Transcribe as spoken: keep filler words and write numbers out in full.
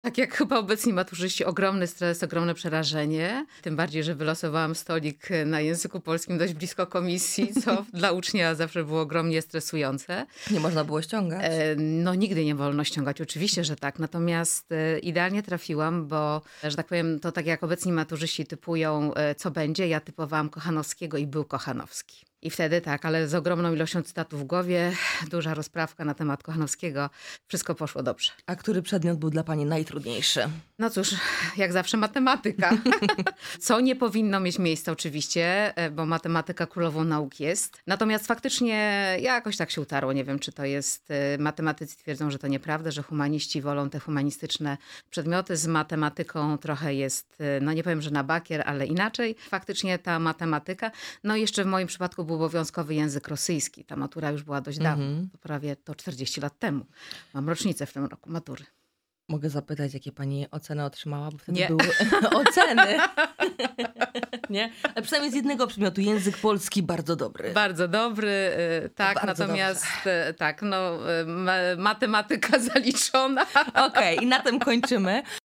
Tak jak chyba obecni maturzyści, ogromny stres, ogromne przerażenie. Tym bardziej, że wylosowałam stolik na języku polskim dość blisko komisji, co dla ucznia zawsze było ogromnie stresujące. Nie można było ściągać? E, No nigdy nie wolno ściągać, oczywiście, że tak. Natomiast e, idealnie trafiłam, bo, że tak powiem, to tak jak obecni maturzyści typują, e, co będzie, ja typowałam Kochanowskiego i był Kochanowski. I wtedy tak, ale z ogromną ilością cytatów w głowie, duża rozprawka na temat Kochanowskiego, wszystko poszło dobrze. A który przedmiot był dla pani najtrudniejszy? No cóż, jak zawsze matematyka. Co nie powinno mieć miejsca oczywiście, e, bo matematyka królową nauk jest. Natomiast faktycznie jakoś tak się utarło. Nie wiem, czy to jest... e, Matematycy twierdzą, że to nieprawda, że humaniści wolą te humanistyczne przedmioty. Z matematyką trochę jest, e, no nie powiem, że na bakier, ale inaczej. Faktycznie ta matematyka. No i jeszcze w moim przypadku był obowiązkowy język rosyjski. Ta matura już była dość dawno, Mhm. to prawie to czterdzieści lat temu. Mam rocznicę w tym roku matury. Mogę zapytać, jakie pani oceny otrzymała? Bo wtedy Nie. były oceny. Nie? Ale przynajmniej z jednego przedmiotu. Język polski bardzo dobry. Bardzo dobry, y, tak, Bardzo natomiast y, tak, no, y, ma- matematyka zaliczona. Okej, i na tym kończymy.